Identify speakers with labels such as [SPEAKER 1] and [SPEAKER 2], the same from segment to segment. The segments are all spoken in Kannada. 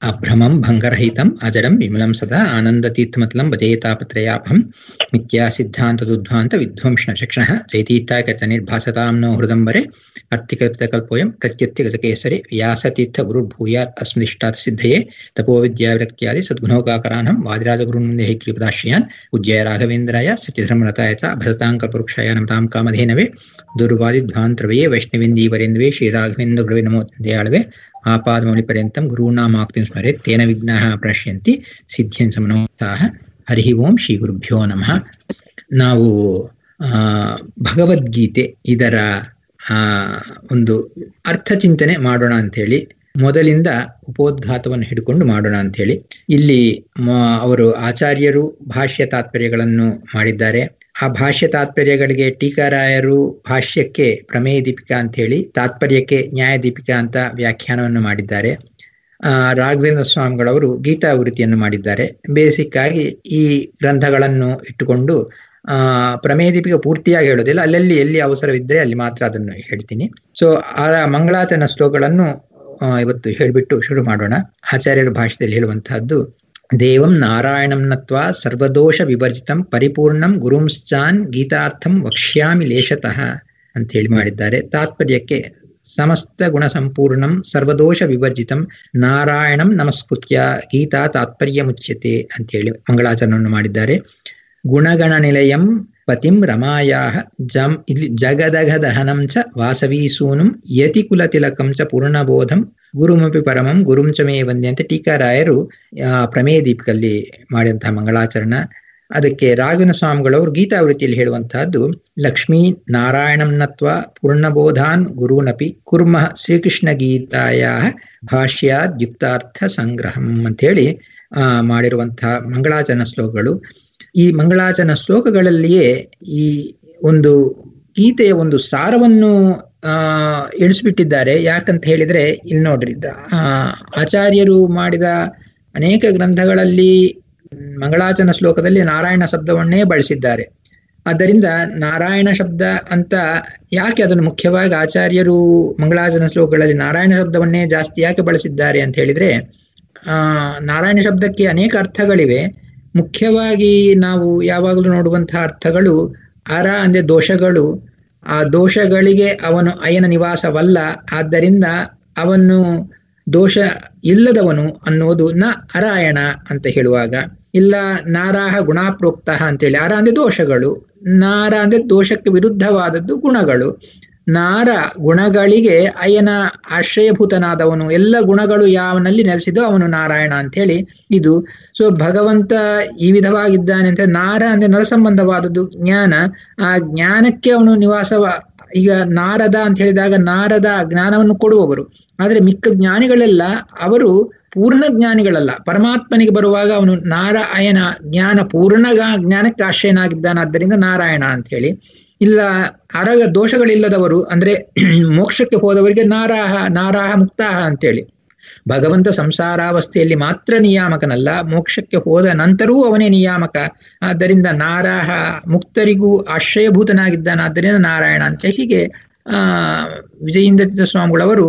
[SPEAKER 1] ಅಭ್ರಮಂ ಭಂಗರಹಿತಂ ಅಜಡಂ ವಿಮಲಂ ಸದಾ ಆನಂದತೀರ್ಥಮತಲಂ ಭಜೇತಾಪತ್ರಯಾಪಹಂ ಮಿಥ್ಯಾ ಸಿದ್ಧಾಂತದುದ್ಧ್ವಾಂತ ವಿಧ್ವಂಸನ ಶಿಕ್ಷಣಃ ಜಯತೀರ್ಥಾಕಚ ನಿರ್ಭಾಸತಾಂ ನೋ ಹೃದಂಬರೆ ಅರ್ಥಿಕಲ್ಪೋಯಂ ಪ್ರತ್ಯುತ್ಯಗತಕೇಸರಿ ವ್ಯಾಸತೀರ್ಥ ಗುರುರ್ಭೂಯಾತ್ ಅಸ್ಮದಿಷ್ಟಾತ್ ಸಿದ್ಧಯೇ ತಪೋವಿದ್ಯಾವಿರಕ್ತ್ಯಾದಿ ಸದ್ಗುಣೋಕಾಕರಾನಂ ವಾದಿರಾಜಗುರುನ್ಮುಂದೆ ಹೈಗ್ರೀಪದಾಶ್ರಯಾನ್ ಉಜ್ಜಯ ರಾಘವೇಂದ್ರಾಯ ಸತ್ಯಧರ್ಮರತಾಯ ಚ ಭಜತಾಂಕಲ್ಪವೃಕ್ಷಾಯ ನಮತಾಂ ಕಾಮಧೇನವೇ ದುರ್ವಾದಿಧ್ವಾಂತರವೇ ವೈಷ್ಣವೇಂದೀವರೇಂದ್ರವೇ ಶ್ರೀರಾಘವೇಂದ್ರ ಗುರುವೇ ನಮೋ ದಯಾಳವೇ ಆಪಾದಮೌಳಿಪರ್ಯಂತಂ ಗುರುಣಾಮಾಕ್ತಿಂ ಸ್ಮರೇತ್ ತೇನ ವಿಘ್ನಾಃ ಪ್ರಣಶ್ಯಂತಿ ಸಿದ್ಧ್ಯಂ ಸಮನೋತ್ತಾಃ. ಹರಿ ಓಂ ಶ್ರೀ ಗುರುಭ್ಯೋ ನಮಃ. ನಾವು ಭಗವದ್ಗೀತೆ ಇದರ ಒಂದು ಅರ್ಥಚಿಂತನೆ ಮಾಡೋಣ ಅಂಥೇಳಿ ಮೊದಲಿಂದ ಉಪೋದ್ಘಾತವನ್ನು ಹಿಡ್ಕೊಂಡು ಮಾಡೋಣ ಅಂಥೇಳಿ ಇಲ್ಲಿ ಅವರು ಆಚಾರ್ಯರು ಭಾಷ್ಯ ತಾತ್ಪರ್ಯಗಳನ್ನು ಮಾಡಿದ್ದಾರೆ. ಆ ಭಾಷ್ಯ ತಾತ್ಪರ್ಯಗಳಿಗೆ ಟೀಕಾರಾಯರು ಭಾಷ್ಯಕ್ಕೆ ಪ್ರಮೇಯ ದೀಪಿಕಾ ಅಂತ ಹೇಳಿ, ತಾತ್ಪರ್ಯಕ್ಕೆ ನ್ಯಾಯ ದೀಪಿಕಾ ಅಂತ ವ್ಯಾಖ್ಯಾನವನ್ನು ಮಾಡಿದ್ದಾರೆ. ರಾಘವೇಂದ್ರ ಸ್ವಾಮಿಗಳವರು ಗೀತಾವೃತ್ತಿಯನ್ನು ಮಾಡಿದ್ದಾರೆ. ಬೇಸಿಕ್ ಆಗಿ ಈ ಗ್ರಂಥಗಳನ್ನು ಇಟ್ಟುಕೊಂಡು ಪ್ರಮೇಯ ದೀಪಿಕಾ ಪೂರ್ತಿಯಾಗಿ ಹೇಳೋದಿಲ್ಲ, ಅಲ್ಲಲ್ಲಿ ಎಲ್ಲಿ ಅವಸರವಿದ್ದರೆ ಅಲ್ಲಿ ಮಾತ್ರ ಅದನ್ನು ಹೇಳ್ತೀನಿ. ಸೊ ಆ ಮಂಗಳಾಚರಣ ಶ್ಲೋಕಗಳನ್ನು ಇವತ್ತು ಹೇಳಿಬಿಟ್ಟು ಶುರು ಮಾಡೋಣ. ಆಚಾರ್ಯರ ಭಾಷೆಯಲ್ಲಿ ಹೇಳುವಂತಹದ್ದು: ದೇವಂ ನಾರಾಯಣಂ ನತ್ವಾ ಸರ್ವದೋಷ ವಿವರ್ಜಿತಂ ಪರಿಪೂರ್ಣಂ ಗುರುಂಶ್ಚಾನ್ ಗೀತಾರ್ಥಂ ವಕ್ಷ್ಯಾಮಿ ಲೇಷತಃ ಅಂತ ಹೇಳಿ ಮಾಡಿದ್ದಾರೆ. ತಾತ್ಪರ್ಯಕ್ಕೆ ಸಮಸ್ತ ಗುಣ ಸಂಪೂರ್ಣಂ ಸರ್ವದೋಷ ವಿವರ್ಜಿತಂ ನಾರಾಯಣಂ ನಮಸ್ಕೃತ್ಯ ಗೀತಾ ತಾತ್ಪರ್ಯ ಮುಚ್ಯತೆ ಅಂತ ಹೇಳಿ ಮಂಗಳಾಚರಣೆಯನ್ನು ಮಾಡಿದ್ದಾರೆ. ಗುಣಗಣ ನಿಲಯಂ ಪತಿಂ ರಮಾಯಾಹ ಜಗದಗ ದಹನಂ ಚ ವಾಸವೀಸೂನುಂ ಯತಿ ಕುಲ ತಿಲಕಂ ಚ ಪೂರ್ಣಬೋಧಂ ಗುರುಮಪಿ ಪರಮಂ ಗುರುಂ ಚ ಮೇ ವಂದ್ಯ ಅಂತ ಟೀಕಾರಾಯರು ಪ್ರಮೇಯ ದೀಪಕಲ್ಲಿ ಮಾಡಿದಂತಹ ಮಂಗಳಾಚರಣ. ಅದಕ್ಕೆ ರಾಘವೇಂದ್ರ ಸ್ವಾಮಿಗಳವರು ಗೀತಾವೃತ್ತಿಯಲ್ಲಿ ಹೇಳುವಂತಹದ್ದು: ಲಕ್ಷ್ಮೀ ನಾರಾಯಣಂ ನತ್ವ ಪೂರ್ಣಬೋಧಾನ್ ಗುರುನಪಿ ಕುರ್ಮಃ ಶ್ರೀಕೃಷ್ಣ ಗೀತಾಯ ಭಾಷ್ಯಾದ್ ಯುಕ್ತಾರ್ಥ ಸಂಗ್ರಹಂ ಅಂತ ಹೇಳಿ ಮಾಡಿರುವಂತಹ ಮಂಗಳಾಚರಣ ಶ್ಲೋಕಗಳು. ಈ ಮಂಗಳಾಚರಣ ಶ್ಲೋಕಗಳಲ್ಲಿಯೇ ಈ ಒಂದು ಗೀತೆಯ ಒಂದು ಸಾರವನ್ನು ಇಳಿಸ್ಬಿಟ್ಟಿದ್ದಾರೆ. ಯಾಕಂತ ಹೇಳಿದ್ರೆ ಇಲ್ಲಿ ನೋಡ್ರಿ, ಆಚಾರ್ಯರು ಮಾಡಿದ ಅನೇಕ ಗ್ರಂಥಗಳಲ್ಲಿ ಮಂಗಳಾಚರಣ ಶ್ಲೋಕದಲ್ಲಿ ನಾರಾಯಣ ಶಬ್ದವನ್ನೇ ಬಳಸಿದ್ದಾರೆ. ಆದ್ದರಿಂದ ನಾರಾಯಣ ಶಬ್ದ ಅಂತ ಯಾಕೆ ಅದನ್ನು ಮುಖ್ಯವಾಗಿ ಆಚಾರ್ಯರು ಮಂಗಳಾಚರಣ ಶ್ಲೋಕಗಳಲ್ಲಿ ನಾರಾಯಣ ಶಬ್ದವನ್ನೇ ಜಾಸ್ತಿ ಯಾಕೆ ಬಳಸಿದ್ದಾರೆ ಅಂತ ಹೇಳಿದ್ರೆ, ನಾರಾಯಣ ಶಬ್ದಕ್ಕೆ ಅನೇಕ ಅರ್ಥಗಳಿವೆ. ಮುಖ್ಯವಾಗಿ ನಾವು ಯಾವಾಗಲೂ ನೋಡುವಂತಹ ಅರ್ಥಗಳು ಅರ ಅಂದ್ರೆ ದೋಷಗಳು. ಆ ದೋಷಗಳಿಗೆ ಅವನು ಅಯನ ನಿವಾಸವಲ್ಲ, ಆದ್ದರಿಂದ ಅವನು ದೋಷ ಇಲ್ಲದವನು ಅನ್ನೋದು ನ ಅರಾಯಣ ಅಂತ ಹೇಳುವಾಗ. ಇಲ್ಲ ನಾರಾಹ ಗುಣಾಪ್ರೋಕ್ತ ಅಂತೇಳಿ, ಅರ ಅಂದ್ರೆ ದೋಷಗಳು, ನಾರ ಅಂದ್ರೆ ದೋಷಕ್ಕೆ ವಿರುದ್ಧವಾದದ್ದು ಗುಣಗಳು. ನಾರ ಗುಣಗಳಿಗೆ ಅಯನ ಆಶ್ರಯಭೂತನಾದವನು, ಎಲ್ಲ ಗುಣಗಳು ಯಾವನಲ್ಲಿ ನೆಲೆಸಿದೋ ಅವನು ನಾರಾಯಣ ಅಂತ ಹೇಳಿ ಇದು. ಸೊ ಭಗವಂತ ಈ ವಿಧವಾಗಿದ್ದಾನೆ ಅಂತ. ನಾರ ಅಂದ್ರೆ ನರ ಸಂಬಂಧವಾದದ್ದು ಜ್ಞಾನ, ಆ ಜ್ಞಾನಕ್ಕೆ ಅವನು ನಿವಾಸವ. ಈಗ ನಾರದ ಅಂತ ಹೇಳಿದಾಗ ನಾರದ ಜ್ಞಾನವನ್ನು ಕೊಡುವವರು, ಆದ್ರೆ ಮಿಕ್ಕ ಜ್ಞಾನಿಗಳೆಲ್ಲ ಅವರು ಪೂರ್ಣ ಜ್ಞಾನಿಗಳಲ್ಲ. ಪರಮಾತ್ಮನಿಗೆ ಬರುವಾಗ ಅವನು ನಾರಾಯಣ ಜ್ಞಾನ ಪೂರ್ಣ ಜ್ಞಾನಕ್ಕೆ ಆಶ್ರಯನಾಗಿದ್ದಾನೆ, ಆದ್ದರಿಂದ ನಾರಾಯಣ ಅಂತ ಹೇಳಿ. ಇಲ್ಲ ಅರಗ ದೋಷಗಳಿಲ್ಲದವರು ಅಂದ್ರೆ ಮೋಕ್ಷಕ್ಕೆ ಹೋದವರಿಗೆ ನಾರಾಹ ಮುಕ್ತಾಹ ಅಂತೇಳಿ. ಭಗವಂತ ಸಂಸಾರಾವಸ್ಥೆಯಲ್ಲಿ ಮಾತ್ರ ನಿಯಾಮಕನಲ್ಲ, ಮೋಕ್ಷಕ್ಕೆ ಹೋದ ನಂತರವೂ ಅವನೇ ನಿಯಾಮಕ. ಆದ್ದರಿಂದ ನಾರಾಹ ಮುಕ್ತರಿಗೂ ಆಶ್ರಯಭೂತನಾಗಿದ್ದಾನೆ, ಆದ್ದರಿಂದ ನಾರಾಯಣ ಅಂತ. ಹೀಗೆ ವಿಜಯೇಂದ್ರ ಸ್ವಾಮಿಗಳವರು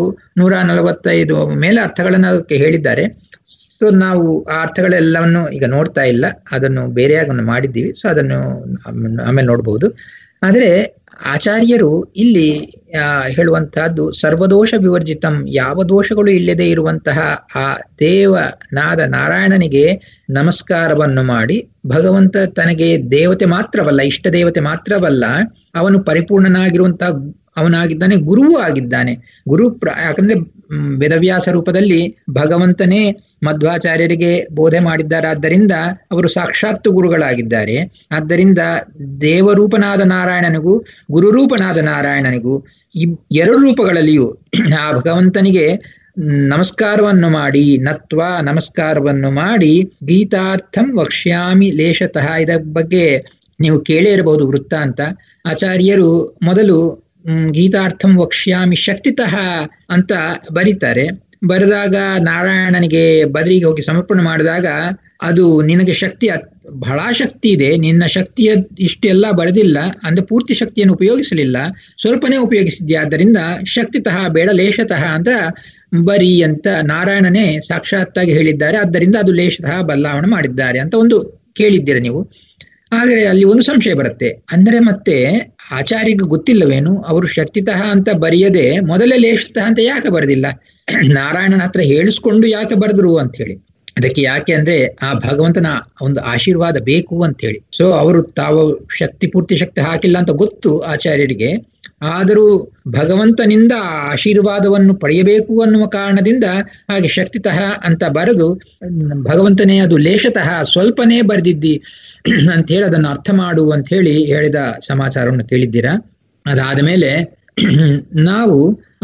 [SPEAKER 1] 145 ಮೇಲೆ ಅರ್ಥಗಳನ್ನು ಅದಕ್ಕೆ ಹೇಳಿದ್ದಾರೆ. ಸೊ ನಾವು ಆ ಅರ್ಥಗಳೆಲ್ಲವನ್ನು ಈಗ ನೋಡ್ತಾ ಇಲ್ಲ, ಅದನ್ನು ಬೇರೆಯಾಗಿ ಮಾಡಿದ್ದೀವಿ. ಸೊ ಅದನ್ನು ಆಮೇಲೆ ನೋಡ್ಬಹುದು. ಆದರೆ ಆಚಾರ್ಯರು ಇಲ್ಲಿ ಹೇಳುವಂತಹದ್ದು ಸರ್ವದೋಷ ವಿವರ್ಜಿತಂ, ಯಾವ ದೋಷಗಳು ಇಲ್ಲದೆ ಇರುವಂತಹ ಆ ದೇವನಾದ ನಾರಾಯಣನಿಗೆ ನಮಸ್ಕಾರವನ್ನು ಮಾಡಿ, ಭಗವಂತ ತನಗೆ ದೇವತೆ ಮಾತ್ರವಲ್ಲ, ಇಷ್ಟ ದೇವತೆ ಮಾತ್ರವಲ್ಲ, ಅವನು ಪರಿಪೂರ್ಣನಾಗಿರುವಂತಹ ಅವನಾಗಿದ್ದಾನೆ, ಗುರುವೂ ಆಗಿದ್ದಾನೆ. ಯಾಕಂದ್ರೆ ವೇದವ್ಯಾಸ ರೂಪದಲ್ಲಿ ಭಗವಂತನೇ ಮಧ್ವಾಚಾರ್ಯರಿಗೆ ಬೋಧೆ ಮಾಡಿದ್ದಾರೆ, ಆದ್ದರಿಂದ ಅವರು ಸಾಕ್ಷಾತ್ ಗುರುಗಳಾಗಿದ್ದಾರೆ. ಆದ್ದರಿಂದ ದೇವರೂಪನಾದ ನಾರಾಯಣನಿಗೂ ಗುರುರೂಪನಾದ ನಾರಾಯಣನಿಗೂ ಎರಡು ರೂಪಗಳಲ್ಲಿಯೂ ಆ ಭಗವಂತನಿಗೆ ನಮಸ್ಕಾರವನ್ನು ಮಾಡಿ, ನತ್ವ ನಮಸ್ಕಾರವನ್ನು ಮಾಡಿ, ಗೀತಾರ್ಥಂ ವಕ್ಷ್ಯಾಮಿ ಲೇಷತಃ. ಇದರ ಬಗ್ಗೆ ನೀವು ಕೇಳೇ ಇರಬಹುದು ವೃತ್ತ ಅಂತ. ಆಚಾರ್ಯರು ಮೊದಲು ಗೀತಾರ್ಥಂ ವಕ್ಷ್ಯಾಮಿ ಶಕ್ತಿತಃ ಅಂತ ಬರೀತಾರೆ. ಬರೆದಾಗ ನಾರಾಯಣನಿಗೆ ಬದರಿಗೆ ಹೋಗಿ ಸಮರ್ಪಣೆ ಮಾಡಿದಾಗ, ಅದು ನಿನಗೆ ಶಕ್ತಿ ಬಹಳ ಶಕ್ತಿ ಇದೆ, ನಿನ್ನ ಶಕ್ತಿಯ ಇಷ್ಟೆಲ್ಲ ಬರೆದಿಲ್ಲ ಅಂದ್ರೆ ಪೂರ್ತಿ ಶಕ್ತಿಯನ್ನು ಉಪಯೋಗಿಸಲಿಲ್ಲ, ಸ್ವಲ್ಪನೇ ಉಪಯೋಗಿಸಿದ್ಯಾ, ಆದ್ದರಿಂದ ಶಕ್ತಿತಃ ಬೇಡ ಲೇಷತಃ ಅಂತ ಬರಿ ಅಂತ ನಾರಾಯಣನೇ ಸಾಕ್ಷಾತ್ತಾಗಿ ಹೇಳಿದ್ದಾರೆ, ಆದ್ದರಿಂದ ಅದು ಲೇಷತಃ ಬದಲಾವಣೆ ಮಾಡಿದ್ದಾರೆ ಅಂತ ಒಂದು ಕೇಳಿದ್ದೀರ ನೀವು. ಆದರೆ ಅಲ್ಲಿ ಒಂದು ಸಂಶಯ ಬರುತ್ತೆ. ಅಂದರೆ ಮತ್ತೆ ಆಚಾರ್ಯಗೂ ಗೊತ್ತಿಲ್ಲವೇನು, ಅವರು ಶಕ್ತಿತಃ ಅಂತ ಬರೆಯದೆ ಮೊದಲೇ ಲೇಷತಃ ಅಂತ ಯಾಕೆ ಬರೆದಿಲ್ಲ? ನಾರಾಯಣನ ಹತ್ರ ಹೇಳಿಸ್ಕೊಂಡು ಯಾಕೆ ಬರೆದ್ರು ಅಂತ ಹೇಳಿ. ಅದಕ್ಕೆ ಯಾಕೆ ಅಂದ್ರೆ ಆ ಭಗವಂತನ ಒಂದು ಆಶೀರ್ವಾದ ಬೇಕು ಅಂತ ಹೇಳಿ. ಸೊ ಅವರು ತಾವು ಪೂರ್ತಿ ಶಕ್ತಿ ಹಾಕಿಲ್ಲ ಅಂತ ಗೊತ್ತು ಆಚಾರ್ಯರಿಗೆ, ಆದರೂ ಭಗವಂತನಿಂದ ಆಶೀರ್ವಾದವನ್ನು ಪಡೆಯಬೇಕು ಅನ್ನುವ ಕಾರಣದಿಂದ ಹಾಗೆ ಶಕ್ತಿತಃ ಅಂತ ಬರೆದು ಭಗವಂತನೇ ಅದು ಲೇಷತಃ ಸ್ವಲ್ಪನೇ ಬರೆದಿದ್ದಿ ಅಂತ ಹೇಳಿ ಅದನ್ನು ಅರ್ಥ ಮಾಡು ಅಂತ ಹೇಳಿ ಹೇಳಿದ ಸಮಾಚಾರವನ್ನು ಕೇಳಿದ್ದೀರಾ. ಅದಾದ ಮೇಲೆ ನಾವು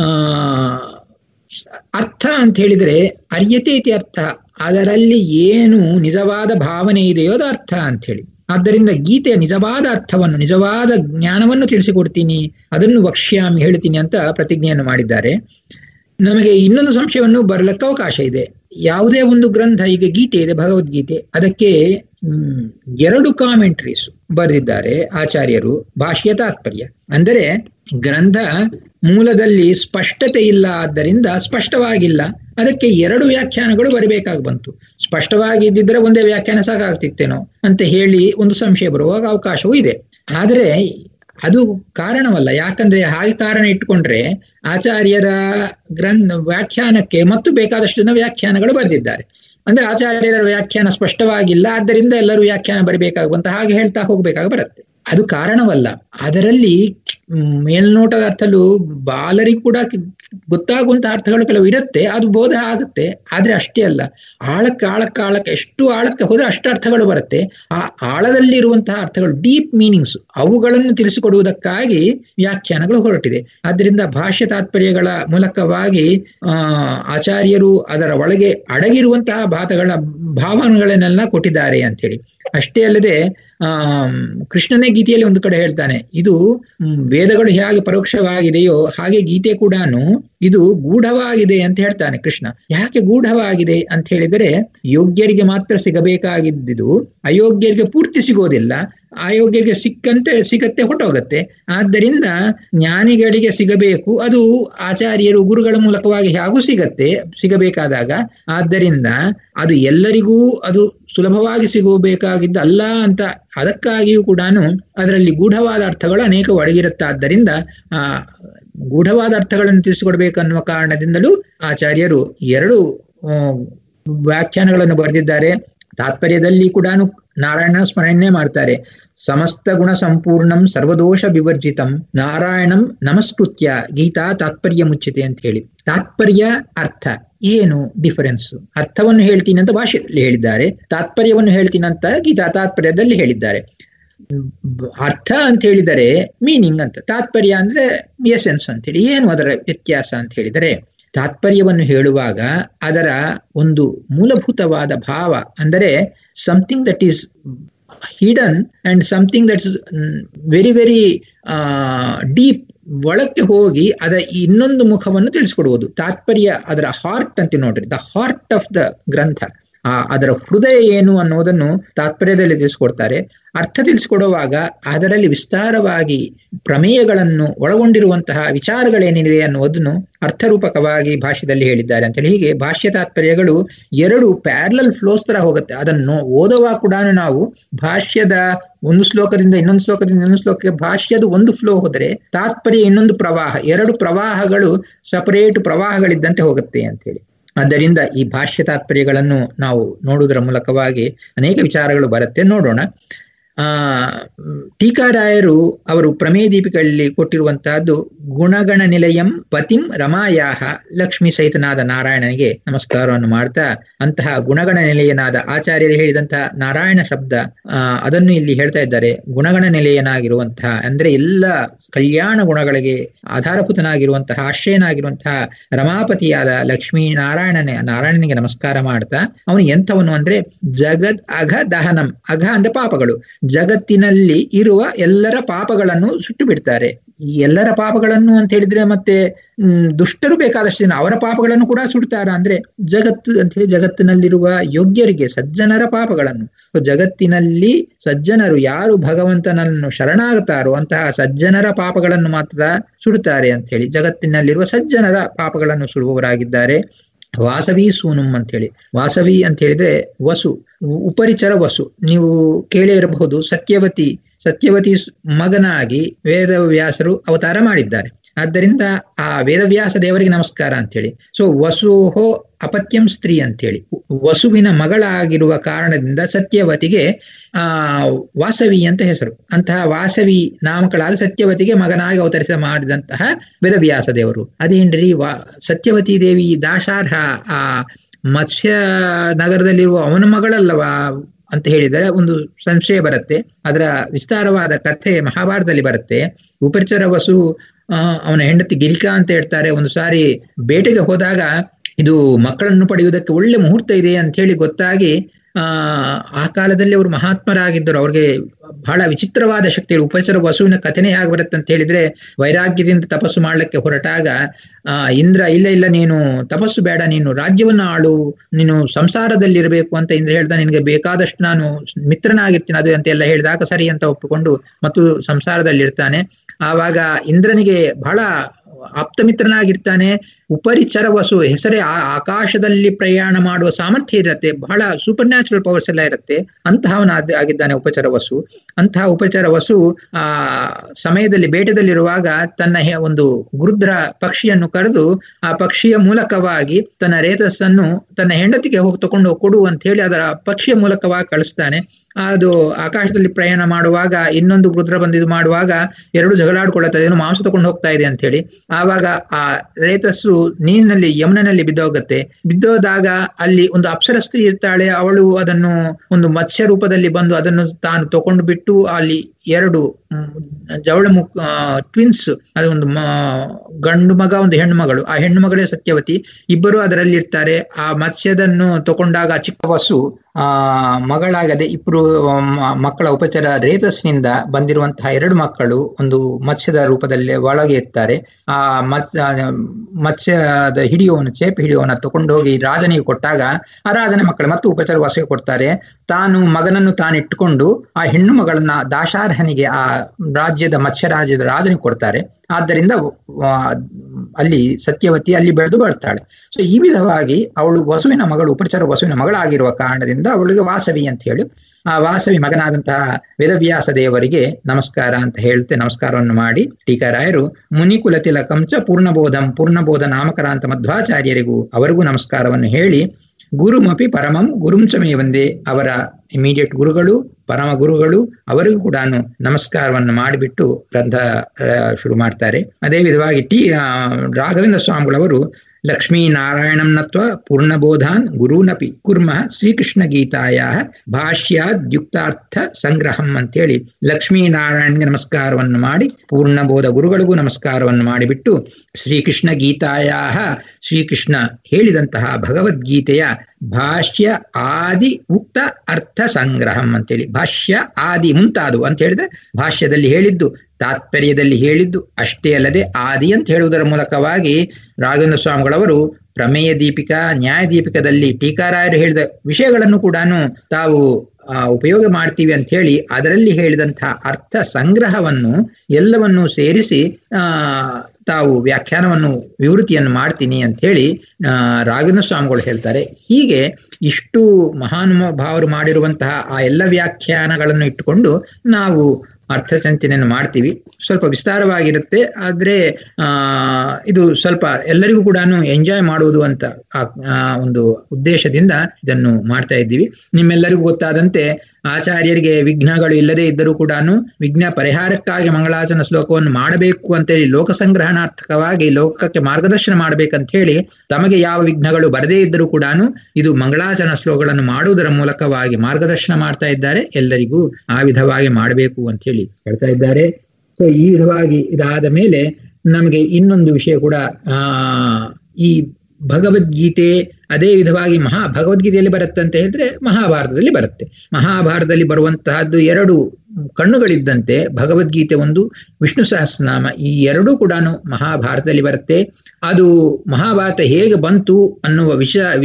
[SPEAKER 1] ಅರ್ಥ ಅಂತ ಹೇಳಿದ್ರೆ ಅರ್ಯತೆ ಇತಿ ಅರ್ಥ, ಅದರಲ್ಲಿ ಏನು ನಿಜವಾದ ಭಾವನೆ ಇದೆಯೋ ಅದು ಅರ್ಥ ಅಂತ ಹೇಳಿ. ಆದ್ದರಿಂದ ಗೀತೆಯ ನಿಜವಾದ ಅರ್ಥವನ್ನು, ನಿಜವಾದ ಜ್ಞಾನವನ್ನು ತಿಳಿಸಿಕೊಡ್ತೀನಿ, ಅದನ್ನು ವಕ್ಷ್ಯಾಮಿ ಹೇಳ್ತೀನಿ ಅಂತ ಪ್ರತಿಜ್ಞೆಯನ್ನು ಮಾಡಿದ್ದಾರೆ. ನಮಗೆ ಇನ್ನೊಂದು ಸಂಶಯವನ್ನು ಬರಲಿಕ್ಕೆ ಅವಕಾಶ ಇದೆ. ಯಾವುದೇ ಒಂದು ಗ್ರಂಥ, ಈಗ ಗೀತೆ ಇದೆ, ಭಗವದ್ಗೀತೆ, ಅದಕ್ಕೆ 2 ಕಾಮೆಂಟ್ರೀಸ್ ಬರೆದಿದ್ದಾರೆ ಆಚಾರ್ಯರು, ಭಾಷ್ಯ ತಾತ್ಪರ್ಯ. ಅಂದರೆ ಗ್ರಂಥ ಮೂಲದಲ್ಲಿ ಸ್ಪಷ್ಟತೆ ಇಲ್ಲ, ಆದ್ದರಿಂದ ಸ್ಪಷ್ಟವಾಗಿಲ್ಲ, ಅದಕ್ಕೆ 2 ವ್ಯಾಖ್ಯಾನಗಳು ಬರಬೇಕಾಗಿ ಬಂತು. ಸ್ಪಷ್ಟವಾಗಿದ್ದಿದ್ರೆ ಒಂದೇ ವ್ಯಾಖ್ಯಾನ ಸಾಕಾಗ್ತಿತ್ತೇನೋ ಅಂತ ಹೇಳಿ ಒಂದು ಸಂಶಯ ಬರುವಾಗ ಅವಕಾಶವೂ ಇದೆ. ಆದರೆ ಅದು ಕಾರಣವಲ್ಲ. ಯಾಕಂದ್ರೆ ಹಾಗೆ ಕಾರಣ ಇಟ್ಕೊಂಡ್ರೆ ಆಚಾರ್ಯರ ವ್ಯಾಖ್ಯಾನಕ್ಕೆ ಮತ್ತು ಬೇಕಾದಷ್ಟು ಜನ ವ್ಯಾಖ್ಯಾನಗಳು ಬರೆದಿದ್ದಾರೆ. ಅಂದ್ರೆ ಆಚಾರ್ಯರ ವ್ಯಾಖ್ಯಾನ ಸ್ಪಷ್ಟವಾಗಿಲ್ಲ, ಆದ್ದರಿಂದ ಎಲ್ಲರೂ ವ್ಯಾಖ್ಯಾನ ಬರಬೇಕಾಗುವಂತ ಹಾಗೆ ಹೇಳ್ತಾ ಹೋಗ್ಬೇಕಾಗಿ ಬರುತ್ತೆ. ಅದು ಕಾರಣವಲ್ಲ. ಅದರಲ್ಲಿ ಮೇಲ್ನೋಟದ ಅರ್ಥಲು ಬಾಲರಿಗೂ ಕೂಡ ಗೊತ್ತಾಗುವಂತ ಅರ್ಥಗಳು ಕೆಲವು ಇರುತ್ತೆ, ಅದು ಬೋಧ ಆಗುತ್ತೆ. ಆದ್ರೆ ಅಷ್ಟೇ ಅಲ್ಲ, ಆಳಕ್ಕೆ ಎಷ್ಟು ಆಳಕ್ಕೆ ಹೋದ್ರೆ ಅಷ್ಟು ಅರ್ಥಗಳು ಬರುತ್ತೆ. ಆ ಆಳದಲ್ಲಿ ಇರುವಂತಹ ಅರ್ಥಗಳು, ಡೀಪ್ ಮೀನಿಂಗ್ಸ್, ಅವುಗಳನ್ನು ತಿಳಿಸಿಕೊಡುವುದಕ್ಕಾಗಿ ವ್ಯಾಖ್ಯಾನಗಳು ಹೊರಟಿದೆ. ಆದ್ದರಿಂದ ಭಾಷ್ಯ ತಾತ್ಪರ್ಯಗಳ ಮೂಲಕವಾಗಿ ಆಚಾರ್ಯರು ಅದರ ಒಳಗೆ ಅಡಗಿರುವಂತಹ ಭಾವನೆಗಳನ್ನೆಲ್ಲ ಕೊಟ್ಟಿದ್ದಾರೆ ಅಂತ ಹೇಳಿ. ಅಷ್ಟೇ ಅಲ್ಲದೆ ಕೃಷ್ಣನೇ ಗೀತೆಯಲ್ಲಿ ಒಂದು ಕಡೆ ಹೇಳ್ತಾನೆ, ಇದು ವೇದಗಳು ಹೇಗೆ ಪರೋಕ್ಷವಾಗಿದೆಯೋ ಹಾಗೆ ಗೀತೆ ಕೂಡ ಇದು ಗೂಢವಾಗಿದೆ ಅಂತ ಹೇಳ್ತಾನೆ ಕೃಷ್ಣ. ಯಾಕೆ ಗೂಢವಾಗಿದೆ ಅಂತ ಹೇಳಿದರೆ, ಯೋಗ್ಯರಿಗೆ ಮಾತ್ರ ಸಿಗಬೇಕಾಗಿದ್ದು ಅಯೋಗ್ಯರಿಗೆ ಪೂರ್ತಿ ಸಿಗೋದಿಲ್ಲ, ಅಯೋಗ್ಯರಿಗೆ ಸಿಗತ್ತೆ ಹೊಟ್ಟೋಗತ್ತೆ. ಆದ್ದರಿಂದ ಜ್ಞಾನಿಗಳಿಗೆ ಸಿಗಬೇಕು, ಅದು ಆಚಾರ್ಯರು ಗುರುಗಳ ಮೂಲಕವಾಗಿ ಹೇಗೂ ಸಿಗಬೇಕಾದಾಗ, ಆದ್ದರಿಂದ ಅದು ಎಲ್ಲರಿಗೂ ಅದು ಸುಲಭವಾಗಿ ಸಿಗಬೇಕಾಗಿದ್ದು ಅಲ್ಲ ಅಂತ, ಅದಕ್ಕಾಗಿಯೂ ಕೂಡ ಅದರಲ್ಲಿ ಗೂಢವಾದ ಅರ್ಥಗಳು ಅನೇಕ ಒಳಗಿರುತ್ತಾದ್ದರಿಂದ ಗೂಢವಾದ ಅರ್ಥಗಳನ್ನು ತಿಳಿಸಿಕೊಡ್ಬೇಕನ್ನುವ ಕಾರಣದಿಂದಲೂ ಆಚಾರ್ಯರು 2 ವ್ಯಾಖ್ಯಾನಗಳನ್ನು ಬರೆದಿದ್ದಾರೆ. ತಾತ್ಪರ್ಯದಲ್ಲಿ ಕೂಡ ನಾರಾಯಣನ ಸ್ಮರಣೆ ಮಾಡ್ತಾರೆ. ಸಮಸ್ತ ಗುಣ ಸಂಪೂರ್ಣಂ ಸರ್ವದೋಷ ವಿವರ್ಜಿತಂ ನಾರಾಯಣಂ ನಮಸ್ಕೃತ್ಯ ಗೀತಾ ತಾತ್ಪರ್ಯ ಮುಚ್ಚಿತೆ ಅಂತ ಹೇಳಿ. ತಾತ್ಪರ್ಯ ಅರ್ಥ ಏನು ಡಿಫರೆನ್ಸ್? ಅರ್ಥವನ್ನು ಹೇಳ್ತೀನಿ ಅಂತ ಭಾಷೆಯಲ್ಲಿ ಹೇಳಿದ್ದಾರೆ, ತಾತ್ಪರ್ಯವನ್ನು ಹೇಳ್ತೀನಿ ಅಂತ ಗೀತಾ ತಾತ್ಪರ್ಯದಲ್ಲಿ ಹೇಳಿದ್ದಾರೆ. ಅರ್ಥ ಅಂತ ಹೇಳಿದರೆ ಮೀನಿಂಗ್ ಅಂತ, ತಾತ್ಪರ್ಯ ಅಂದ್ರೆ ಎಸೆನ್ಸ್ ಅಂತ ಹೇಳಿ. ಏನು ಅದರ ವ್ಯತ್ಯಾಸ ಅಂತ ಹೇಳಿದರೆ, ತಾತ್ಪರ್ಯವನ್ನು ಹೇಳುವಾಗ ಅದರ ಒಂದು ಮೂಲಭೂತವಾದ ಭಾವ, ಅಂದರೆ something that is hidden and something that is very very deep, ಒಳಕ್ಕೆ ಹೋಗಿ ಅದರ ಇನ್ನೊಂದು ಮುಖವನ್ನು ತಿಳಿಸ್ಕೊಡುವುದು. ತಾತ್ಪರ್ಯ ಅದರ ಹಾರ್ಟ್ ಅಂತ ನೋಡ್ರಿ, ದ ಹಾರ್ಟ್ ಆಫ್ ದ ಗ್ರಂಥ, ಅದರ ಹೃದಯ ಏನು ಅನ್ನೋದನ್ನು ತಾತ್ಪರ್ಯದಲ್ಲಿ ತಿಳಿಸ್ಕೊಡ್ತಾರೆ. ಅರ್ಥ ತಿಳಿಸಿಕೊಡುವಾಗ ಅದರಲ್ಲಿ ವಿಸ್ತಾರವಾಗಿ ಪ್ರಮೇಯಗಳನ್ನು ಒಳಗೊಂಡಿರುವಂತಹ ವಿಚಾರಗಳೇನಿದೆ ಅನ್ನುವುದನ್ನು ಅರ್ಥರೂಪಕವಾಗಿ ಭಾಷ್ಯದಲ್ಲಿ ಹೇಳಿದ್ದಾರೆ ಅಂತೇಳಿ. ಹೀಗೆ ಭಾಷ್ಯ ತಾತ್ಪರ್ಯಗಳು 2 ಪ್ಯಾರಲಲ್ ಫ್ಲೋಸ್ ತರ ಹೋಗುತ್ತೆ. ಅದನ್ನು ಓದುವಾಗ ಕೂಡ ನಾವು ಭಾಷ್ಯದ ಒಂದು ಶ್ಲೋಕದಿಂದ ಇನ್ನೊಂದು ಶ್ಲೋಕಕ್ಕೆ ಭಾಷ್ಯದ ಒಂದು ಫ್ಲೋ ಹೋದರೆ ತಾತ್ಪರ್ಯ ಇನ್ನೊಂದು ಪ್ರವಾಹ, 2 ಪ್ರವಾಹಗಳು ಸಪರೇಟ್ ಪ್ರವಾಹಗಳಿದ್ದಂತೆ ಹೋಗುತ್ತೆ ಅಂತೇಳಿ. ಆದ್ದರಿಂದ ಈ ಭಾಷ್ಯ ತಾತ್ಪರ್ಯಗಳನ್ನು ನಾವು ನೋಡುವುದರ ಮೂಲಕವಾಗಿ ಅನೇಕ ವಿಚಾರಗಳು ಬರುತ್ತೆ, ನೋಡೋಣ. ಟೀಕಾರಾಯರು ಅವರು ಪ್ರಮೇಯ ದೀಪಿಕೆಯಲ್ಲಿ ಕೊಟ್ಟಿರುವಂತಹದ್ದು, ಗುಣಗಣ ನಿಲಯಂ ಪತಿಂ ರಮಾಯಾಹ ಲಕ್ಷ್ಮೀ ಸಹಿತನಾದ ನಾರಾಯಣನಿಗೆ ನಮಸ್ಕಾರವನ್ನು ಮಾಡ್ತಾ, ಅಂತಹ ಗುಣಗಣ ನಿಲಯನಾದ ಆಚಾರ್ಯರು ಹೇಳಿದಂತಹ ನಾರಾಯಣ ಶಬ್ದ ಅದನ್ನು ಇಲ್ಲಿ ಹೇಳ್ತಾ ಇದ್ದಾರೆ. ಗುಣಗಣ ನಿಲಯನಾಗಿರುವಂತಹ ಅಂದ್ರೆ ಎಲ್ಲ ಕಲ್ಯಾಣ ಗುಣಗಳಿಗೆ ಆಧಾರಭೂತನಾಗಿರುವಂತಹ ಆಶ್ರಯನಾಗಿರುವಂತಹ ರಮಾಪತಿಯಾದ ಲಕ್ಷ್ಮೀ ನಾರಾಯಣನಿಗೆ ನಮಸ್ಕಾರ ಮಾಡ್ತಾ, ಅವನು ಎಂಥವನು ಅಂದ್ರೆ ಜಗದ್ ಅಘ ದಹನಂ, ಅಘ ಅಂದ್ರೆ ಪಾಪಗಳು, ಜಗತ್ತಿನಲ್ಲಿ ಇರುವ ಎಲ್ಲರ ಪಾಪಗಳನ್ನು ಸುಟ್ಟು ಬಿಡ್ತಾರೆ. ಈ ಎಲ್ಲರ ಪಾಪಗಳನ್ನು ಅಂತ ಹೇಳಿದ್ರೆ ಮತ್ತೆ ದುಷ್ಟರು ಬೇಕಾದಷ್ಟು ಜನ ಅವರ ಪಾಪಗಳನ್ನು ಕೂಡ ಸುಡ್ತಾರ ಅಂದ್ರೆ ಜಗತ್ತು ಅಂತ ಹೇಳಿ ಜಗತ್ತಿನಲ್ಲಿರುವ ಯೋಗ್ಯರಿಗೆ ಸಜ್ಜನರ ಪಾಪಗಳನ್ನು, ಜಗತ್ತಿನಲ್ಲಿ ಸಜ್ಜನರು ಯಾರು ಭಗವಂತನನ್ನು ಶರಣಾಗುತ್ತಾರೋ ಅಂತಹ ಸಜ್ಜನರ ಪಾಪಗಳನ್ನು ಮಾತ್ರ ಸುಡುತ್ತಾರೆ ಅಂತ ಹೇಳಿ ಜಗತ್ತಿನಲ್ಲಿರುವ ಸಜ್ಜನರ ಪಾಪಗಳನ್ನು ಸುಡುವವರಾಗಿದ್ದಾರೆ. ವಾಸವಿ ಸೂನುಂ ಅಂತ ಹೇಳಿ, ವಾಸವಿ ಅಂತ ಹೇಳಿದ್ರೆ ವಸು, ಉಪರಿಚರ ವಸು. ನೀವು ಕೇಳೇ ಇರಬಹುದು, ಸತ್ಯವತಿ ಮಗನಾಗಿ ವೇದವ್ಯಾಸರು ಅವತಾರ ಮಾಡಿದ್ದಾರೆ. ಆದ್ದರಿಂದ ಆ ವೇದವ್ಯಾಸ ದೇವರಿಗೆ ನಮಸ್ಕಾರ ಅಂತೇಳಿ. ಸೊ ವಸುಹೋ ಅಪತ್ಯಂ ಸ್ತ್ರೀ ಅಂತೇಳಿ, ವಸುವಿನ ಮಗಳಾಗಿರುವ ಕಾರಣದಿಂದ ಸತ್ಯವತಿಗೆ ವಾಸವಿ ಅಂತ ಹೆಸರು. ಅಂತಹ ವಾಸವಿ ನಾಮಕಳಾದ ಸತ್ಯವತಿಗೆ ಮಗನಾಗಿ ಮಾಡಿದಂತಹ ವೇದವ್ಯಾಸ ದೇವರು. ಅದೇನ್ರಿ ಸತ್ಯವತಿ ದೇವಿ ದಾಶಾರ್ಹ ಆ ಮತ್ಸ್ಯ ನಗರದಲ್ಲಿರುವ ಅವನ ಮಗಳಲ್ಲವಾ ಅಂತ ಹೇಳಿದರೆ ಒಂದು ಸಂಶಯ ಬರುತ್ತೆ. ಅದರ ವಿಸ್ತಾರವಾದ ಕಥೆ ಮಹಾಭಾರತದಲ್ಲಿ ಬರುತ್ತೆ. ಉಪರಿಚರ ವಸು ಅವನ ಹೆಂಡತಿ ಗಿರಿಕಾ ಅಂತ ಹೇಳ್ತಾರೆ. ಒಂದು ಸಾರಿ ಬೇಟೆಗೆ ಹೋದಾಗ ಇದು ಮಕ್ಕಳನ್ನು ಪಡೆಯುವುದಕ್ಕೆ ಒಳ್ಳೆ ಮುಹೂರ್ತ ಇದೆ ಅಂತ ಹೇಳಿ ಗೊತ್ತಾಗಿ ಆ ಕಾಲದಲ್ಲಿ ಅವರು ಮಹಾತ್ಮರಾಗಿದ್ದರು. ಅವ್ರಿಗೆ ಬಹಳ ವಿಚಿತ್ರವಾದ ಶಕ್ತಿಗಳು. ಉಪರಿಚರ ವಸುವಿನ ಕಥೆನೇ ಹೇಗೆ ಬರುತ್ತೆ ಅಂತ ಹೇಳಿದ್ರೆ, ವೈರಾಗ್ಯದಿಂದ ತಪಸ್ಸು ಮಾಡ್ಲಿಕ್ಕೆ ಹೊರಟಾಗ ಇಂದ್ರ ಇಲ್ಲ ನೀನು ತಪಸ್ಸು ಬೇಡ, ನೀನು ರಾಜ್ಯವನ್ನು ಆಳು, ನೀನು ಸಂಸಾರದಲ್ಲಿರಬೇಕು ಅಂತ ಇಂದ್ರ ಹೇಳ್ದ. ನಿನಗೆ ಬೇಕಾದಷ್ಟು ನಾನು ಮಿತ್ರನಾಗಿರ್ತೀನಿ ಅದು ಅಂತ ಎಲ್ಲ ಹೇಳಿದಾಗ ಸರಿ ಅಂತ ಒಪ್ಪಿಕೊಂಡು ಮತ್ತು ಸಂಸಾರದಲ್ಲಿರ್ತಾನೆ. ಆವಾಗ ಇಂದ್ರನಿಗೆ ಬಹಳ ಆಪ್ತ ಮಿತ್ರನಾಗಿರ್ತಾನೆ. ಉಪರಿಚರ ವಸು ಹೆಸರೇ ಆಕಾಶದಲ್ಲಿ ಪ್ರಯಾಣ ಮಾಡುವ ಸಾಮರ್ಥ್ಯ ಇರುತ್ತೆ, ಬಹಳ ಸೂಪರ್ ನ್ಯಾಚುರಲ್ ಪವರ್ಸ್ ಎಲ್ಲ ಇರುತ್ತೆ. ಅಂತಹವನ ಆಗಿದ್ದಾನೆ ಉಪಚರ ವಸು. ಅಂತಹ ಉಪಚರ ವಸು ಆ ಸಮಯದಲ್ಲಿ ಬೇಟೆದಲ್ಲಿರುವಾಗ ತನ್ನ ಒಂದು ಗೃಧ್ರ ಪಕ್ಷಿಯನ್ನು ಕರೆದು ಆ ಪಕ್ಷಿಯ ಮೂಲಕವಾಗಿ ತನ್ನ ರೇತಸ್ಸನ್ನು ತನ್ನ ಹೆಂಡತಿಗೆ ತಗೊಂಡು ಕೊಡು ಅಂತ ಹೇಳಿ ಅದರ ಪಕ್ಷಿಯ ಮೂಲಕವಾಗಿ ಕಳಿಸ್ತಾನೆ. ಅದು ಆಕಾಶದಲ್ಲಿ ಪ್ರಯಾಣ ಮಾಡುವಾಗ ಇನ್ನೊಂದು ಗೃಧ್ರ ಬಂದಿದ್ದು ಮಾಡುವಾಗ ಎರಡು ಜಗಳಾಡ್ಕೊಳ್ಳುತ್ತದೆ, ಏನು ಮಾಂಸ ತಗೊಂಡು ಹೋಗ್ತಾ ಇದೆ ಅಂತ ಹೇಳಿ. ಆವಾಗ ಆ ರೇತಸ್ಸು ನೀರಿನಲ್ಲಿ ಯಮುನಲ್ಲಿ ಬಿದ್ದೋಗತ್ತೆ. ಬಿದ್ದೋದಾಗ ಅಲ್ಲಿ ಒಂದು ಅಪ್ಸರ ಸ್ತ್ರೀ ಇರ್ತಾಳೆ. ಅವಳು ಅದನ್ನು ಒಂದು ಮತ್ಸ್ಯ ರೂಪದಲ್ಲಿ ಬಂದು ಅದನ್ನು ತಾನು ತಗೊಂಡು ಬಿಟ್ಟು ಅಲ್ಲಿ ಎರಡು ಜವಳ ಟ್ವಿನ್ಸ್, ಅದು ಒಂದು ಗಂಡು ಮಗ ಒಂದು ಹೆಣ್ಣು ಮಗಳು, ಆ ಹೆಣ್ಣು ಮಗಳೇ ಸತ್ಯವತಿ, ಇಬ್ಬರು ಅದರಲ್ಲಿ ಇರ್ತಾರೆ. ಆ ಮತ್ಸ್ಯದನ್ನು ತಗೊಂಡಾಗ ಚಿಕ್ಕ ವಸು ಮಗಳಾಗದೆ ಇಬ್ರು ಮಕ್ಕಳ ಉಪಚಾರ ರೇತಸ್ನಿಂದ ಬಂದಿರುವಂತಹ ಎರಡು ಮಕ್ಕಳು ಒಂದು ಮತ್ಸ್ಯದ ರೂಪದಲ್ಲಿ ಒಳಗೆ ಇರ್ತಾರೆ. ಆ ಮತ್ಸ್ಯದ ಚೇಪೆ ಹಿಡಿಯುವವನ ತಗೊಂಡೋಗಿ ರಾಜನಿಗೆ ಕೊಟ್ಟಾಗ ಆ ರಾಜನ ಮಕ್ಕಳು ಮತ್ತು ಉಪಚಾರ ವಸಿಗೆ ಕೊಡ್ತಾರೆ. ತಾನು ಮಗನನ್ನು ತಾನಿಟ್ಟುಕೊಂಡು ಆ ಹೆಣ್ಣು ಮಗಳನ್ನ ದಾಶಾರ್ಹನಿಗೆ ಆ ರಾಜ್ಯದ ಮತ್ಸ್ಯ ರಾಜ್ಯದ ರಾಜನಿಗೆ ಕೊಡ್ತಾರೆ. ಆದ್ದರಿಂದ ಅಲ್ಲಿ ಸತ್ಯವತಿ ಅಲ್ಲಿ ಬೆಳೆದು ಬರ್ತಾಳೆ. ಸೊ ಈ ವಿಧವಾಗಿ ಅವಳು ವಸುವಿನ ಮಗಳು, ಉಪಚಾರ ವಸುವಿನ ಮಗಳಾಗಿರುವ ಕಾರಣದಿಂದ ಅವಳಿಗೆ ವಾಸವಿ ಅಂತ ಹೇಳಿ ಆ ವಾಸವಿ ಮಗನಾದಂತಹ ವೇದವ್ಯಾಸ ದೇವರಿಗೆ ನಮಸ್ಕಾರ ಅಂತ ಹೇಳುತ್ತೆ. ನಮಸ್ಕಾರವನ್ನು ಮಾಡಿ ಟೀಕಾರಾಯರು ಮುನಿಕುಲ ತಿಲಕಂಚ ಪೂರ್ಣಬೋಧ ನಾಮಕರಾಂತ ಮಧ್ವಾಚಾರ್ಯರಿಗೂ ಅವರಿಗೂ ನಮಸ್ಕಾರವನ್ನು ಹೇಳಿ ಗುರುಮಪಿ ಪರಮಂ ಗುರುಂಚಮೇ ಒಂದೇ, ಅವರ ಇಮಿಡಿಯೇಟ್ ಗುರುಗಳು ಪರಮ ಗುರುಗಳು ಅವರಿಗೂ ಕೂಡ ನಮಸ್ಕಾರವನ್ನು ಮಾಡಿಬಿಟ್ಟು ಗ್ರಂಥ ಶುರು ಮಾಡ್ತಾರೆ. ಅದೇ ವಿಧವಾಗಿ ರಾಘವೇಂದ್ರ ಸ್ವಾಮಿಗಳವರು ಲಕ್ಷ್ಮೀನಾರಾಯಣಂ ನತ್ವ ಪೂರ್ಣಬೋಧಾನ್ ಗುರುನಪಿ ಕುರ್ಮ ಶ್ರೀಕೃಷ್ಣ ಗೀತಾಯ ಭಾಷ್ಯಾದ್ಯುಕ್ತಾರ್ಥ ಸಂಗ್ರಹಂ ಅಂತೇಳಿ ಲಕ್ಷ್ಮೀನಾರಾಯಣಗೆ ನಮಸ್ಕಾರವನ್ನು ಮಾಡಿ ಪೂರ್ಣಬೋಧ ಗುರುಗಳಿಗೂ ನಮಸ್ಕಾರವನ್ನು ಮಾಡಿಬಿಟ್ಟು ಶ್ರೀಕೃಷ್ಣ ಗೀತಾಯ ಶ್ರೀಕೃಷ್ಣ ಹೇಳಿದಂತಹ ಭಗವದ್ಗೀತೆಯ ಭಾಷ್ಯ ಆದಿ ಉಕ್ತ ಅರ್ಥ ಸಂಗ್ರಹಂ ಅಂತೇಳಿ, ಭಾಷ್ಯ ಆದಿ ಮುಂತಾದವು ಅಂತ ಹೇಳಿದ್ರೆ ಭಾಷ್ಯದಲ್ಲಿ ಹೇಳಿದ್ದು ತಾತ್ಪರ್ಯದಲ್ಲಿ ಹೇಳಿದ್ದು ಅಷ್ಟೇ ಅಲ್ಲದೆ ಆದಿ ಅಂತ ಹೇಳುವುದರ ಮೂಲಕವಾಗಿ ರಾಘವೇಂದ್ರ ಸ್ವಾಮಿಗಳವರು ಪ್ರಮೇಯ ದೀಪಿಕಾ ನ್ಯಾಯ ದೀಪಿಕದಲ್ಲಿ ಟೀಕಾರಾಯರು ಹೇಳಿದ ವಿಷಯಗಳನ್ನು ಕೂಡ ತಾವು ಉಪಯೋಗ ಮಾಡ್ತೀವಿ ಅಂತ ಹೇಳಿ ಅದರಲ್ಲಿ ಹೇಳಿದಂತಹ ಅರ್ಥ ಸಂಗ್ರಹವನ್ನು ಎಲ್ಲವನ್ನು ಸೇರಿಸಿ ತಾವು ವ್ಯಾಖ್ಯಾನವನ್ನು ವಿವೃತಿಯನ್ನು ಮಾಡ್ತೀನಿ ಅಂತ ಹೇಳಿ ರಾಘವೇಂದ್ರ ಸ್ವಾಮಿಗಳು ಹೇಳ್ತಾರೆ. ಹೀಗೆ ಇಷ್ಟು ಮಹಾನುಭಾವರು ಮಾಡಿರುವಂತಹ ಆ ಎಲ್ಲ ವ್ಯಾಖ್ಯಾನಗಳನ್ನು ಇಟ್ಟುಕೊಂಡು ನಾವು ಅರ್ಥಚಿಂತನೆಯನ್ನು ಮಾಡ್ತೀವಿ. ಸ್ವಲ್ಪ ವಿಸ್ತಾರವಾಗಿರುತ್ತೆ, ಆದ್ರೆ ಇದು ಸ್ವಲ್ಪ ಎಲ್ಲರಿಗೂ ಕೂಡ ಎಂಜಾಯ್ ಮಾಡುವುದು ಅಂತ ಒಂದು ಉದ್ದೇಶದಿಂದ ಇದನ್ನು ಮಾಡ್ತಾ ಇದ್ದೀವಿ. ನಿಮ್ಮೆಲ್ಲರಿಗೂ ಗೊತ್ತಾದಂತೆ ಆಚಾರ್ಯರಿಗೆ ವಿಘ್ನಗಳು ಇಲ್ಲದೆ ಇದ್ದರೂ ಕೂಡ ವಿಘ್ನ ಪರಿಹಾರಕ್ಕಾಗಿ ಮಂಗಳಾಚರಣ ಶ್ಲೋಕವನ್ನು ಮಾಡಬೇಕು ಅಂತೇಳಿ ಲೋಕ ಸಂಗ್ರಹಣಾರ್ಥಕವಾಗಿ ಲೋಕಕ್ಕೆ ಮಾರ್ಗದರ್ಶನ ಮಾಡ್ಬೇಕಂತ ಹೇಳಿ ತಮಗೆ ಯಾವ ವಿಘ್ನಗಳು ಬರದೇ ಇದ್ದರೂ ಕೂಡ ಇದು ಮಂಗಳಾಚರಣ ಶ್ಲೋಕಗಳನ್ನು ಮಾಡುವುದರ ಮೂಲಕವಾಗಿ ಮಾರ್ಗದರ್ಶನ ಮಾಡ್ತಾ ಇದ್ದಾರೆ. ಎಲ್ಲರಿಗೂ ಆ ವಿಧವಾಗಿ ಮಾಡಬೇಕು ಅಂತ ಹೇಳಿ ಹೇಳ್ತಾ ಇದ್ದಾರೆ. ಸೊ ಈ ವಿಧವಾಗಿ ಇದಾದ ಮೇಲೆ ನಮಗೆ ಇನ್ನೊಂದು ವಿಷಯ ಕೂಡ ಈ ಭಗವದ್ಗೀತೆ ಅದೇ ವಿಧವಾಗಿ ಭಗವದ್ಗೀತೆಯಲ್ಲಿ ಬರುತ್ತೆ ಅಂತ ಹೇಳಿದ್ರೆ ಮಹಾಭಾರತದಲ್ಲಿ ಬರುತ್ತೆ. ಮಹಾಭಾರತದಲ್ಲಿ ಬರುವಂತಹದ್ದು 2 ಕಣ್ಣುಗಳಿದ್ದಂತೆ ಭಗವದ್ಗೀತೆ ಒಂದು, ವಿಷ್ಣು ಸಹಸ್ರನಾಮ, ಈ 2 ಕೂಡ ಮಹಾಭಾರತದಲ್ಲಿ ಬರುತ್ತೆ. ಅದು ಮಹಾಭಾರತ ಹೇಗೆ ಬಂತು ಅನ್ನುವ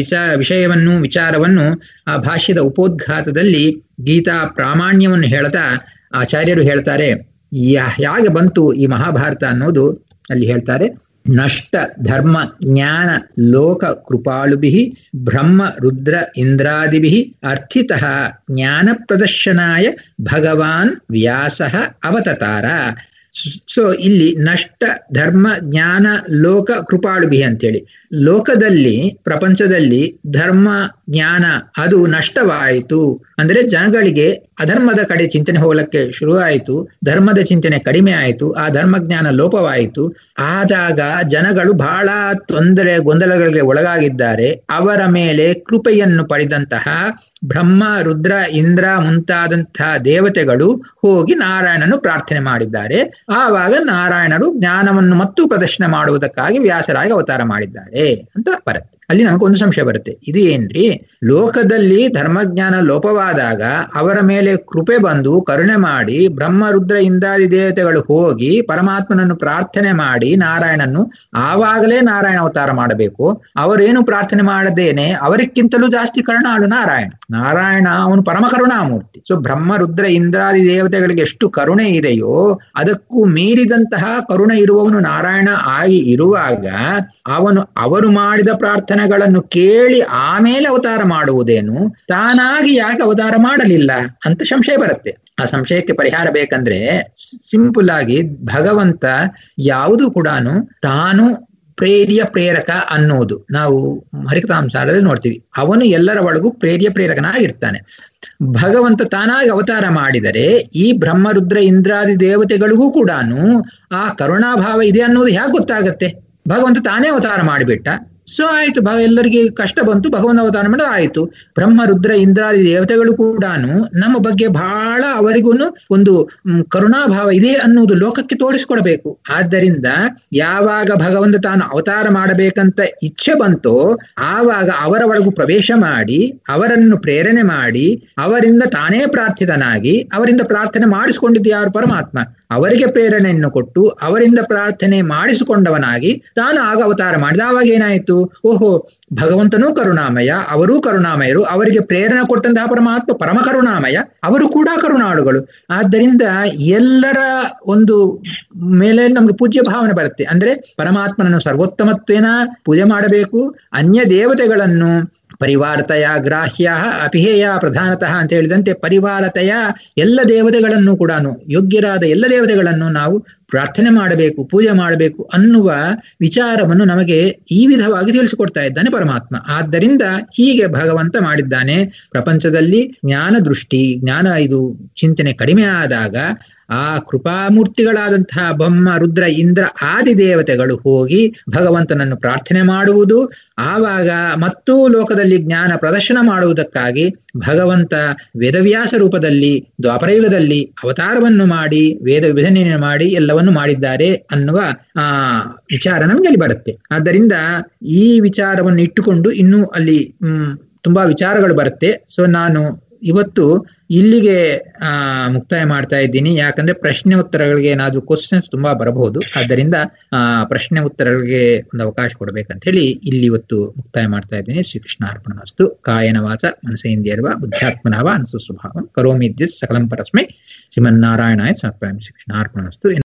[SPEAKER 1] ವಿಚಾರವನ್ನು ಆ ಭಾಷ್ಯದ ಉಪೋದ್ಘಾತದಲ್ಲಿ ಗೀತಾ ಪ್ರಾಮಾಣ್ಯವನ್ನು ಹೇಳ್ತಾ ಆಚಾರ್ಯರು ಹೇಳ್ತಾರೆ. ಹೇಗೆ ಬಂತು ಈ ಮಹಾಭಾರತ ಅನ್ನೋದು ಅಲ್ಲಿ ಹೇಳ್ತಾರೆ. ನಷ್ಟ ಧರ್ಮ ಜ್ಞಾನ ಲೋಕ ಕೃಪಾಳುಭಿ ಬ್ರಹ್ಮ ರುದ್ರ ಇಂದ್ರಾದಿಭಿ ಅರ್ಥಿತಃ ಜ್ಞಾನ ಪ್ರದರ್ಶನಾಯ ಭಗವಾನ್ ವ್ಯಾಸಃ ಅವತತಾರ. ಸೊ ಇಲ್ಲಿ ನಷ್ಟ ಧರ್ಮ ಜ್ಞಾನ ಲೋಕ ಕೃಪಾಳುಭಿ ಅಂತೇಳಿ, ಲೋಕದಲ್ಲಿ ಪ್ರಪಂಚದಲ್ಲಿ ಧರ್ಮ ಜ್ಞಾನ ಅದು ನಷ್ಟವಾಯಿತು ಅಂದ್ರೆ ಜನಗಳಿಗೆ ಅಧರ್ಮದ ಕಡೆ ಚಿಂತನೆ ಹೋಗಲಿಕ್ಕೆ ಶುರುವಾಯಿತು, ಧರ್ಮದ ಚಿಂತನೆ ಕಡಿಮೆ ಆಯಿತು, ಆ ಧರ್ಮ ಜ್ಞಾನ ಲೋಪವಾಯಿತು. ಆದಾಗ ಜನಗಳು ಬಹಳ ಗೊಂದಲಗಳಿಗೆ ಒಳಗಾಗಿದ್ದಾರೆ. ಅವರ ಮೇಲೆ ಕೃಪೆಯನ್ನು ಪಡೆದಂತಹ ಬ್ರಹ್ಮ ರುದ್ರ ಇಂದ್ರ ಮುಂತಾದಂತಹ ದೇವತೆಗಳು ಹೋಗಿ ನಾರಾಯಣನು ಪ್ರಾರ್ಥನೆ ಮಾಡಿದ್ದಾರೆ. ಆವಾಗ ನಾರಾಯಣರು ಜ್ಞಾನವನ್ನು ಮತ್ತು ಪ್ರದರ್ಶನ ಮಾಡುವುದಕ್ಕಾಗಿ ವ್ಯಾಸರಾಗಿ ಅವತಾರ ಮಾಡಿದ್ದಾರೆ ಅಂತ ಬರುತ್ತೆ. ಅಲ್ಲಿ ನಮಗೊಂದು ಸಂಶಯ ಬರುತ್ತೆ, ಇದು ಏನ್ರಿ, ಲೋಕದಲ್ಲಿ ಧರ್ಮಜ್ಞಾನ ಲೋಪವಾದಾಗ ಅವರ ಮೇಲೆ ಕೃಪೆ ಬಂದು ಕರುಣೆ ಮಾಡಿ ಬ್ರಹ್ಮ ರುದ್ರ ಇಂದ್ರಾದಿ ದೇವತೆಗಳು ಹೋಗಿ ಪರಮಾತ್ಮನನ್ನು ಪ್ರಾರ್ಥನೆ ಮಾಡಿ ನಾರಾಯಣನ್ನು, ಆವಾಗಲೇ ನಾರಾಯಣ ಅವತಾರ ಮಾಡಬೇಕು. ಅವರೇನು ಪ್ರಾರ್ಥನೆ ಮಾಡದೇನೆ ಅವರಿಗಿಂತಲೂ ಜಾಸ್ತಿ ಕರುಣಾಳು ನಾರಾಯಣ ಅವನು ಪರಮ ಕರುಣಾಮೂರ್ತಿ. ಸೊ ಬ್ರಹ್ಮ ರುದ್ರ ಇಂದ್ರಾದಿ ದೇವತೆಗಳಿಗೆ ಎಷ್ಟು ಕರುಣೆ ಇದೆಯೋ ಅದಕ್ಕೂ ಮೀರಿದಂತಹ ಕರುಣೆ ಇರುವವನು ನಾರಾಯಣ ಆಗಿ ಇರುವಾಗ ಅವರು ಮಾಡಿದ ಪ್ರಾರ್ಥನೆಗಳನ್ನು ಕೇಳಿ ಆಮೇಲೆ ಅವತಾರ ಮಾಡುವುದೇನು, ತಾನಾಗಿ ಯಾಕೆ ಅವತಾರ ಮಾಡಲಿಲ್ಲ ಅಂತ ಸಂಶಯ ಬರುತ್ತೆ. ಆ ಸಂಶಯಕ್ಕೆ ಪರಿಹಾರ ಬೇಕಂದ್ರೆ ಸಿಂಪಲ್ ಆಗಿ ಭಗವಂತ ಯಾವುದು ಕೂಡ ತಾನು ಪ್ರೇರಕ ಅನ್ನೋದು ನಾವು ಹರಿಕಥಾಂಸಾರದಲ್ಲಿ ನೋಡ್ತೀವಿ. ಅವನು ಎಲ್ಲರ ಒಳಗೂ ಪ್ರೇರಕನಾಗಿರ್ತಾನೆ. ಭಗವಂತ ತಾನಾಗಿ ಅವತಾರ ಮಾಡಿದರೆ ಈ ಬ್ರಹ್ಮರುದ್ರ ಇಂದ್ರಾದಿ ದೇವತೆಗಳಿಗೂ ಕೂಡ ಆ ಕರುಣಾಭಾವ ಇದೆ ಅನ್ನೋದು ಹೇಗೆ ಗೊತ್ತಾಗತ್ತೆ? ಭಗವಂತ ತಾನೇ ಅವತಾರ ಮಾಡಿಬಿಟ್ಟ. ಸೊ ಆಯ್ತು, ಎಲ್ಲರಿಗೆ ಕಷ್ಟ ಬಂತು, ಭಗವಂತ ಅವತಾರ ಮಾಡಿ ಆಯ್ತು. ಬ್ರಹ್ಮ ರುದ್ರ ಇಂದ್ರಾದಿ ದೇವತೆಗಳು ಕೂಡ ನಮ್ಮ ಬಗ್ಗೆ ಬಹಳ ಅವರಿಗೂ ಒಂದು ಕರುಣಾಭಾವ ಇದೆ ಅನ್ನುವುದು ಲೋಕಕ್ಕೆ ತೋರಿಸ್ಕೊಡ್ಬೇಕು. ಆದ್ದರಿಂದ ಯಾವಾಗ ಭಗವಂತ ತಾನು ಅವತಾರ ಮಾಡಬೇಕಂತ ಇಚ್ಛೆ ಬಂತೋ ಆವಾಗ ಅವರ ಒಳಗೂ ಪ್ರವೇಶ ಮಾಡಿ ಅವರನ್ನು ಪ್ರೇರಣೆ ಮಾಡಿ ಅವರಿಂದ ತಾನೇ ಪ್ರಾರ್ಥಿತನಾಗಿ ಅವರಿಂದ ಪ್ರಾರ್ಥನೆ ಮಾಡಿಸಿಕೊಂಡಿದ್ದು ಯಾರು? ಪರಮಾತ್ಮ. ಅವರಿಗೆ ಪ್ರೇರಣೆಯನ್ನು ಕೊಟ್ಟು ಅವರಿಂದ ಪ್ರಾರ್ಥನೆ ಮಾಡಿಸಿಕೊಂಡವನಾಗಿ ತಾನು ಆಗ ಅವತಾರ ಮಾಡಿದ. ಆವಾಗ ಏನಾಯಿತು? ಓಹೋ, ಭಗವಂತನೂ ಕರುಣಾಮಯ, ಅವರೂ ಕರುಣಾಮಯರು, ಅವರಿಗೆ ಪ್ರೇರಣೆ ಕೊಟ್ಟಂತಹ ಪರಮಾತ್ಮ ಪರಮ ಕರುಣಾಮಯ, ಅವರು ಕೂಡ ಕರುಣಾಳುಗಳು. ಆದ್ದರಿಂದ ಎಲ್ಲರ ಒಂದು ಮೇಲೆ ನಮ್ಗೆ ಪೂಜ್ಯ ಭಾವನೆ ಬರುತ್ತೆ. ಅಂದ್ರೆ ಪರಮಾತ್ಮನನ್ನು ಸರ್ವೋತ್ತಮತ್ವೇನ ಪೂಜೆ ಮಾಡಬೇಕು. ಅನ್ಯ ದೇವತೆಗಳನ್ನು ಪರಿವಾರತೆಯ ಗ್ರಾಹ್ಯ ಅಪಿಹೇಯ ಪ್ರಧಾನತಃ ಅಂತ ಹೇಳಿದಂತೆ ಪರಿವಾರತೆಯ ಎಲ್ಲ ದೇವತೆಗಳನ್ನು ಕೂಡ ಯೋಗ್ಯರಾದ ಎಲ್ಲ ದೇವತೆಗಳನ್ನು ನಾವು ಪ್ರಾರ್ಥನೆ ಮಾಡಬೇಕು, ಪೂಜೆ ಮಾಡಬೇಕು ಅನ್ನುವ ವಿಚಾರವನ್ನು ನಮಗೆ ಈ ವಿಧವಾಗಿ ತಿಳಿಸಿಕೊಡ್ತಾ ಇದ್ದಾನೆ ಪರಮಾತ್ಮ. ಆದ್ದರಿಂದ ಹೀಗೆ ಭಗವಂತ ಮಾಡಿದ್ದಾನೆ. ಪ್ರಪಂಚದಲ್ಲಿ ಜ್ಞಾನ ದೃಷ್ಟಿ, ಇದು ಚಿಂತನೆ ಕಡಿಮೆ ಆದಾಗ ಆ ಕೃಪಾಮೂರ್ತಿಗಳಾದಂತಹ ಬ್ರಹ್ಮ ರುದ್ರ ಇಂದ್ರ ಆದಿ ದೇವತೆಗಳು ಹೋಗಿ ಭಗವಂತನನ್ನು ಪ್ರಾರ್ಥನೆ ಮಾಡುವುದು. ಆವಾಗ ಮತ್ತೂ ಲೋಕದಲ್ಲಿ ಜ್ಞಾನ ಪ್ರದರ್ಶನ ಮಾಡುವುದಕ್ಕಾಗಿ ಭಗವಂತ ವೇದವ್ಯಾಸ ರೂಪದಲ್ಲಿ ದ್ವಾಪರಯುಗದಲ್ಲಿ ಅವತಾರವನ್ನು ಮಾಡಿ ವೇದ ವಿಭಜನೆಯನ್ನು ಮಾಡಿ ಎಲ್ಲವನ್ನು ಮಾಡಿದ್ದಾರೆ ಅನ್ನುವ ವಿಚಾರ ನಮ್ಗೆ ಅಲ್ಲಿ ಬರುತ್ತೆ. ಆದ್ದರಿಂದ ಈ ವಿಚಾರವನ್ನು ಇಟ್ಟುಕೊಂಡು ಇನ್ನೂ ಅಲ್ಲಿ ತುಂಬಾ ವಿಚಾರಗಳು ಬರುತ್ತೆ. ಸೊ ನಾನು ಇವತ್ತು ಇಲ್ಲಿಗೆ ಮುಕ್ತಾಯ ಮಾಡ್ತಾ ಇದ್ದೀನಿ. ಯಾಕಂದ್ರೆ ಪ್ರಶ್ನೆ ಉತ್ತರಗಳಿಗೆ ಏನಾದ್ರೂ ಕ್ವಶನ್ಸ್ ತುಂಬಾ ಬರಬಹುದು. ಆದ್ದರಿಂದ ಪ್ರಶ್ನೆ ಉತ್ತರಗಳಿಗೆ ಒಂದು ಅವಕಾಶ ಕೊಡ್ಬೇಕಂತ ಹೇಳಿ ಇಲ್ಲಿ ಇವತ್ತು ಮುಕ್ತಾಯ ಮಾಡ್ತಾ ಇದ್ದೀನಿ. ಶ್ರೀಕೃಷ್ಣಾರ್ಪಣಮಸ್ತು. ಕಾಯನ ವಾಚ ಮನಸೇಂದ್ರಿಯರ್ವ ಬುದ್ಧ್ಯಾತ್ಮನವ ಅನಸು ಸ್ವಭಾವಂ ಕರೋಮಿ ಸಕಲಂ ಪರಸ್ಮೈ ಶ್ರೀಮನ್ನಾರಾಯಣಾಯ ಸಮರ್ಪಯಾಮಿ. ಶ್ರೀಕೃಷ್ಣಾರ್ಪಣಮಸ್ತು.